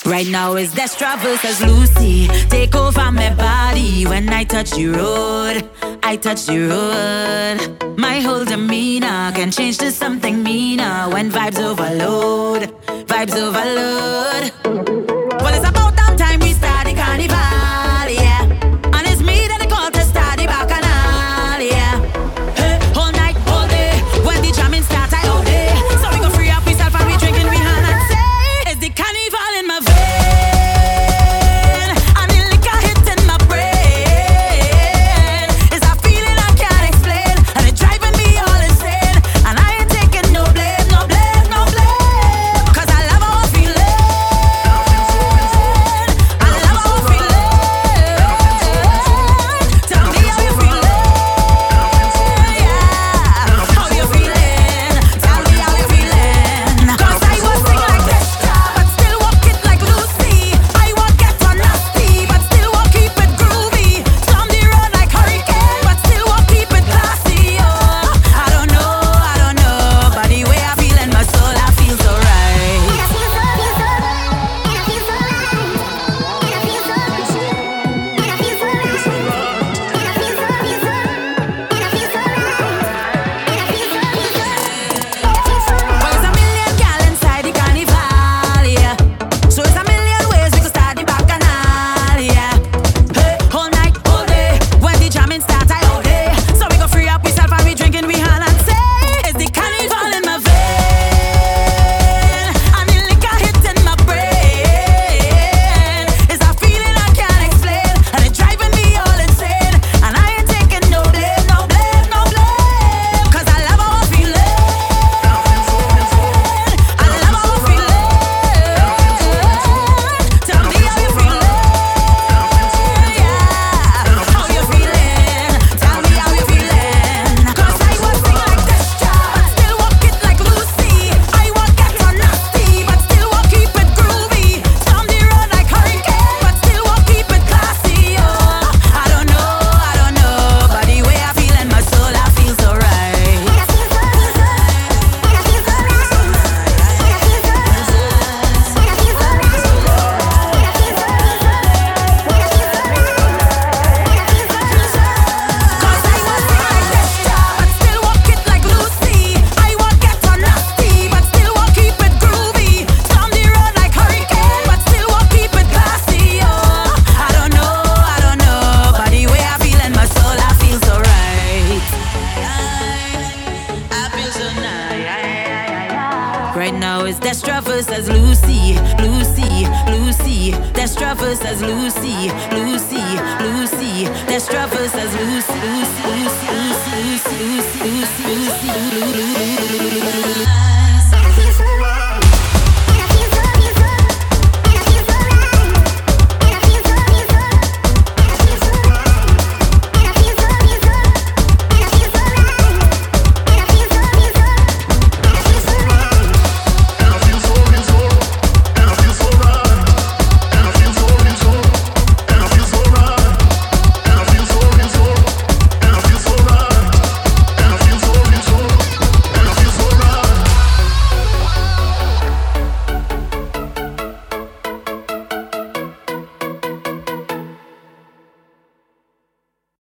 Right now it's Destra versus Lucy. Take over my body when I touch the road. I touch the road. My whole demeanor can change to something meaner when vibes overload. Vibes overload. Well, it's about damn time we start the carnival, yeah. And it's me that they call to start the bacchanal, yeah. Hey, all night, all day. When the jamming start, I all day. So we go free up ourselves and we drinking we hand and say, it's the carnival in my veins. Right now it's Destra versus Lucy, Lucy, Lucy. Destra versus Lucy, Lucy, Lucy. Destra versus Lucy, Lucy, Lucy, Lucy, Lucy, Lucy, Lucy, Lucy, Lucy.